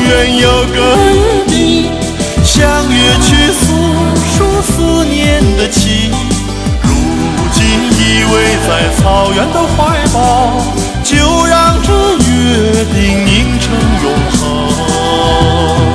远有个约定，相约去诉说思念的情。如今依偎在草原的怀抱，就让这约定凝成永恒。